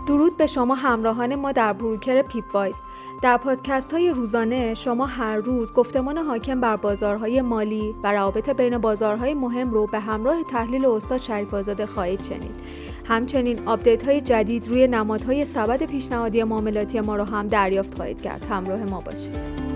درود به شما همراهان ما در بروکر پیپ وایس. در پادکست های روزانه شما هر روز گفتمان حاکم بر بازارهای مالی و روابط بین بازارهای مهم رو به همراه تحلیل استاد شریف آزاده خواهید شنید. همچنین آپدیت های جدید روی نمادهای سبد پیشنهادی معاملاتی ما رو هم دریافت خواهید کرد. همراه ما باشید.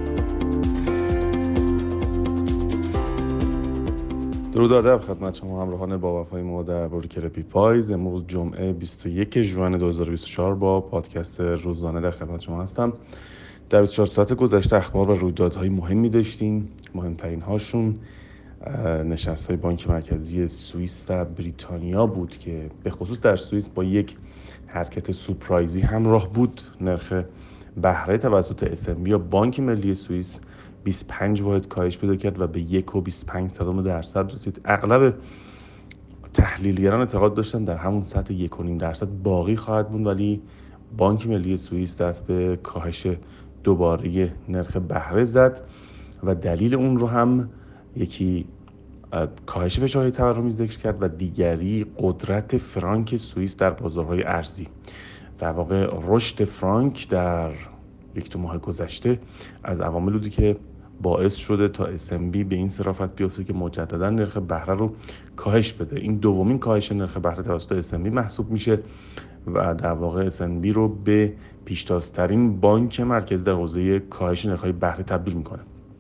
درود ادب خدمت شما همراهان با وفای ما در بروکر پیپ وایس. امروز جمعه 21 ژوئن 2024 با پادکست روزانه در خدمت شما هستم. در 24 ساعت گذشته اخبار و رویدادهای مهمی داشتیم. مهمترین هاشون نشست‌های بانک مرکزی سوئیس و بریتانیا بود که به خصوص در سوئیس با یک حرکت سورپرایزی همراه بود. نرخ بهره توسط SNB یا بانک ملی سوئیس 25 واحد کاهش پیدا کرد و به 1.25% رسید. اغلب تحلیلگران اعتقاد داشتن در همون سطح 1.5% باقی خواهد بود، ولی بانک ملی سوئیس دست به کاهش دوباره نرخ بهره زد و دلیل اون رو هم یکی کاهش فشارهای تورمی ذکر کرد و دیگری قدرت فرانک سوئیس در بازارهای ارزی. در واقع رشد فرانک در یک دو ماه گذشته از عوامل بودی که باعث شده تا SNB به این صرافت بیفته که مجددا نرخ بهره رو کاهش بده. این دومین کاهش نرخ بهره توسط SNB محسوب میشه و در واقع SNB رو به پیشتازترین بانک مرکزی در حوزه کاهش نرخ‌های بهره تبدیل میکنه.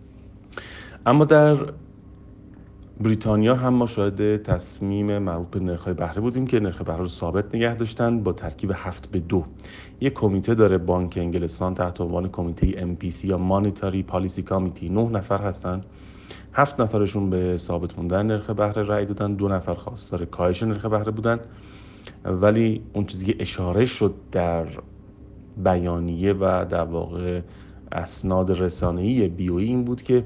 اما در بریتانیا هم ما شاهد تصمیم مربوط به نرخ‌های بهره بودیم که نرخ بهره رو ثابت نگه داشتن با ترکیب 7-2. یک کمیته داره بانک انگلستان تحت عنوان کمیته MPC یا مانیتاری پالیسی کامیتی. 9 نفر هستن. 7 نفرشون به ثابت موندن نرخ بهره رأی دادن، 2 نفر خواستار کاهش نرخ بهره بودن. ولی اون چیزی که اشاره شد در بیانیه و در واقع اسناد رسانه‌ای BOE این بود که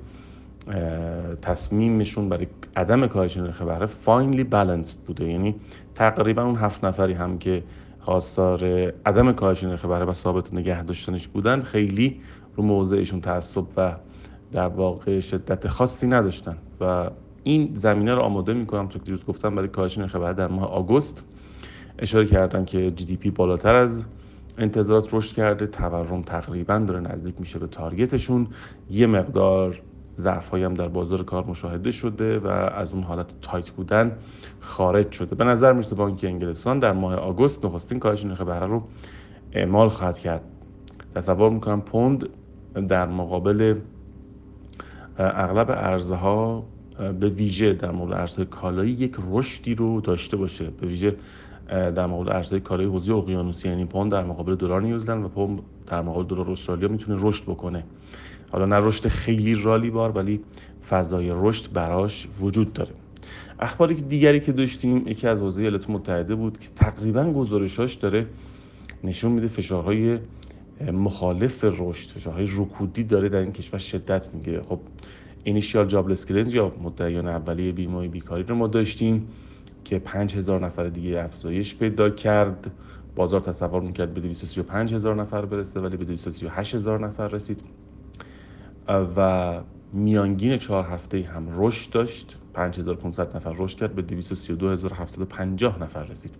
تصمیمشون برای عدم کاهش نرخ بهره فاینلی بالانسد بوده، یعنی تقریبا اون 7 نفری هم که خواستار عدم کاهش نرخ بهره و ثابت نگه داشتنش بودن خیلی رو موضعشون تعصب و در واقع شدت خاصی نداشتن و این زمینه رو آماده می‌کنم تا دیروز گفتم برای کاهش نرخ بهره در ماه آگوست. اشاره کردن که GDP بالاتر از انتظارات رشد کرده، تورم تقریبا داره نزدیک میشه به تارگتشون، یه مقدار ضعف‌هایی هم در بازار کار مشاهده شده و از اون حالت تایت بودن خارج شده. به نظر میرسه بانک انگلستان در ماه آگوست نخستین کاهش نرخ بهره رو اعمال خواهد کرد. تصور میکنم پوند در مقابل اغلب ارزها به ویژه در مقابل ارزهای کالایی یک رشدی رو داشته باشه، به ویژه در مقابل ارزهای کالایی حوزه اقیانوسی، یعنی پوند در مقابل دلار نیوزلند و پوند در مقابل دلار استرالیا میتونه رشد بکنه. حالا نه رشد خیلی رالی بار، ولی فضای رشد براش وجود داره. اخباری که دیگری که داشتیم یکی از حوزه ایالات متحده بود که تقریبا گزارشاش داره نشون میده فشارهای مخالف رشد، فشارهای رکودی داره در این کشور شدت میگیره. خب اینیشیال جابلس کلینز یا مدعیان اولیه بیمه بیکاری رو ما داشتیم که 5000 نفر دیگه افزایش پیدا کرد. بازار تصور میکرد به 235,000 نفر برسه ولی به 238,000 نفر رسید و میانگین 4 هفته هم رشد داشت. 5500 نفر رشد کرد به 232,750 نفر رسید.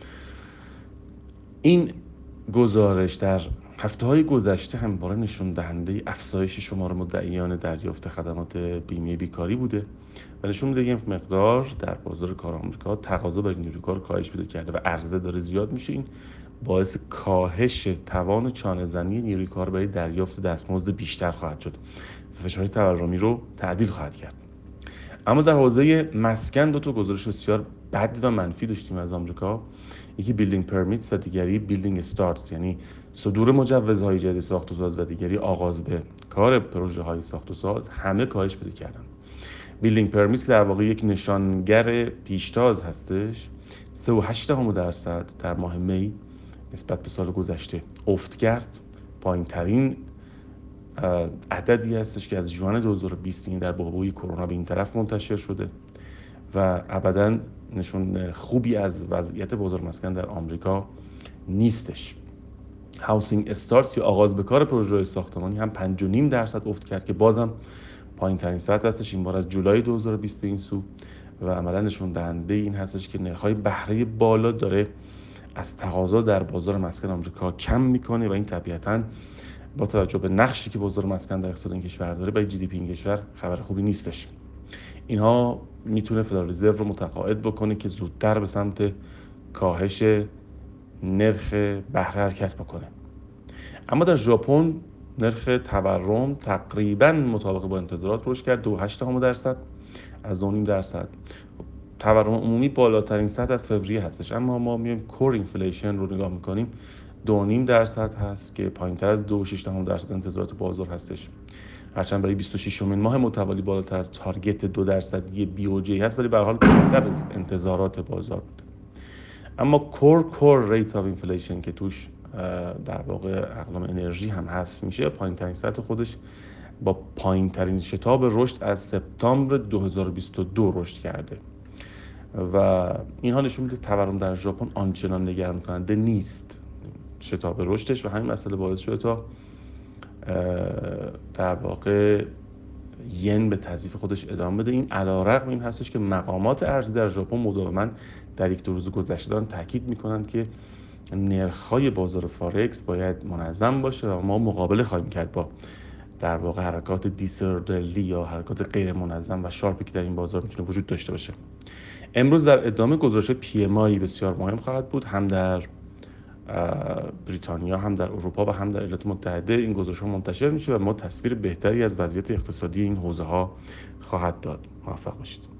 این گزارش در هفته‌های گذشته همواره نشون دهنده افزایش شمار مدعیان دریافت خدمات بیمه بیکاری بوده و نشون میده یک مقدار در بازار کار آمریکا تقاضا برای نیروی کار کاهش پیدا کرده و عرضه داره زیاد میشه. این باعث کاهش توان چانه‌زنی نیروی کار برای دریافت دستمزد بیشتر خواهد شد. فشار تورمی رو تعدیل خواهد کرد. اما در حوزه مسکن دو تا گزارش بسیار بد و منفی داشتیم از آمریکا. یکی بیلدینگ پرمیتس و دیگری بیلدینگ استارتس، یعنی صدور مجوزهای جدید ساخت و ساز و دیگری آغاز به کار پروژه های ساخت و ساز همه کاهش پیدا کردن. بیلدینگ پرمیتس که در واقع یک نشانگر پیشتاز هستش 3.8% در ماه می نسبت به سال گذشته افت کرد. پایین ترین عددی هستش که از ژوئن 2020 این در بحبوحه کرونا به این طرف منتشر شده و ابداً نشون خوبی از وضعیت بازار مسکن در آمریکا نیستش. هاوسینگ استارت یا آغاز به کار پروژه ساختمانی هم 5.5% افت کرد که بازم پایین ترین سطح هستش این بار از جولای 2020 به این سو و عملا نشون دهنده این هستش که نرخ‌های بهره بالا داره از تقاضا در بازار مسکن آمریکا کم میکنه و این طبیعتاً با توجه به نقشی که بازار مسکن در اقتصاد این کشور داره برای جی دی پی این کشور خبر خوبی نیستش. اینها میتونه فدرال رزرو رو متقاعد بکنه که زودتر به سمت کاهش نرخ بهره حرکت بکنه. اما در ژاپن نرخ تورم تقریباً مطابق با انتظارات رشد کرد، 2.8% از 2.5%. تورم عمومی بالاترین سطح از فوریه هستش، اما ما میایم کور اینفلیشن رو نگاه میکنیم 2.5% هست که پایینتر از 2.6% انتظارات بازار هستش. هرچند برای 26مین ماه متوالی بالاتر از تارگت 2% بی او جی هست، ولی به هر حال بالاتر از انتظارات بازار بود. اما کور ریت آف اینفلیشن که توش در واقع اقلام انرژی هم حذف میشه، پایینترین سطح خودش با پایینترین شتاب رشد از سپتامبر 2022 رشد کرده و اینها نشون میده تورم در ژاپن آنچنان نگران کننده نیست شتاب رشدش و همین مسئله باعث شده تا در واقع ین به تضعیف خودش ادامه بده. این علیرغم این هستش که مقامات ارزی در ژاپن مداوما در 1-2 روز گذشته دارن تاکید میکنند که نرخ‌های بازار فارکس باید منظم باشه و ما مقابله خواهیم کرد با در واقع حرکات دیسوردرلی یا حرکات غیر منظم و شارپی که در این بازار میتونه وجود داشته باشه. امروز در ادامه گزارش پی ام آی بسیار مهم خواهد بود، هم در بریتانیا، هم در اروپا و هم در ایالات متحده. این گزارش‌ها منتشر میشه و ما تصویر بهتری از وضعیت اقتصادی این حوزه‌ها خواهد داد. موفق باشید.